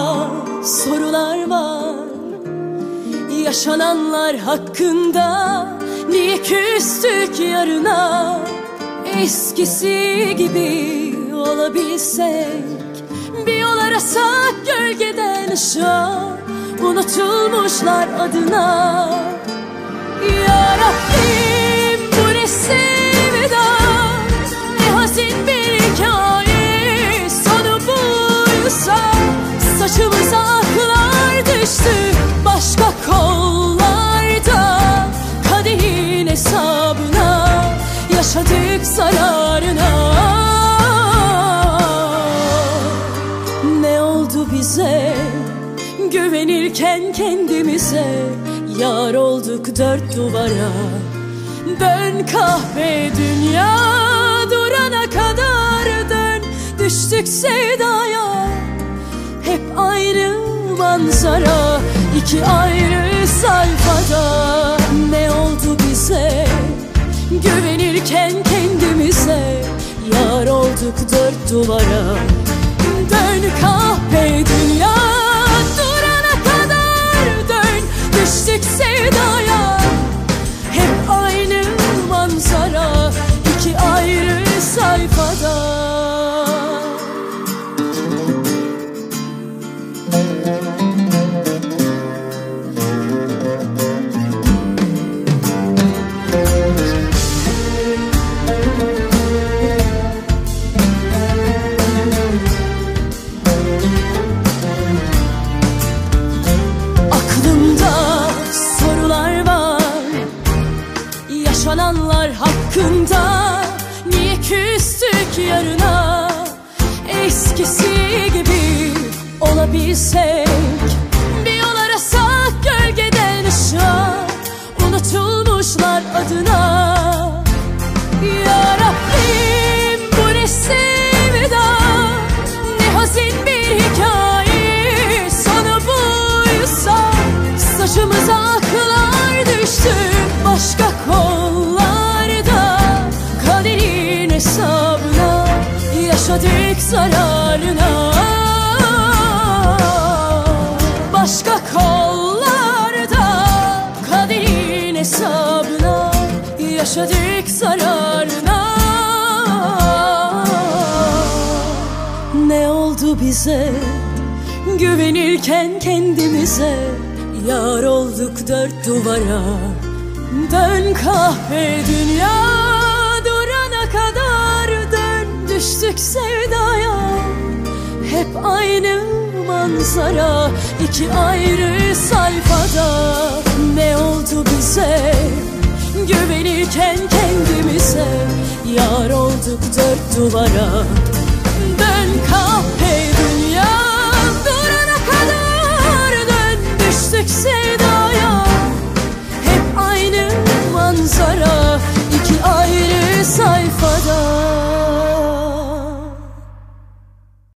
sorular var. Yaşananlar hakkında niye küstük yarına? Eskisi gibi olabilsek, bir yol arasak gölgeden ışığa, unutulmuşlar adına. Ya Rabbim, bu ne sevda, ne hazin bir hikaye. Sonu buysa saçımıza aklar düştü başka kollarda. Kaderin hesabına, yaşadık zararına. Ne oldu bize güvenirken kendimize? Yar olduk dört duvara. Dön kahve dünya durana kadar dön. Düştük sevdaya, hep aynı manzara, iki ayrı sayfada. Ne oldu bize güvenirken kendimize? Yar olduk dört duvara. Dön kahve dünya durana kadar dön. Düştük sevdaya, hep aynı manzara, iki ayrı sayfada. Yaşananlar hakkında niye küstük yarına? Eskisi gibi olabilsek, bir yol arasak gölgeden ışığa, unutulmuşlar adına. Ya Rabbim, bu ne sevda, ne hazin bir hikaye. Sonu buysa saçımıza aklar düştü başka kollarda. Kaderin hesabına, yaşadık zararına. Başka kollarda, kaderin hesabına, yaşadık zararına. Ne oldu bize güvenirken kendimize? Yar olduk dört duvara. Dön kahve dünya durana kadar dön. Düştük sevdaya, hep aynı manzara, iki ayrı sayfada. Ne oldu bize güvenirken kendimize? Yar olduk dört duvara.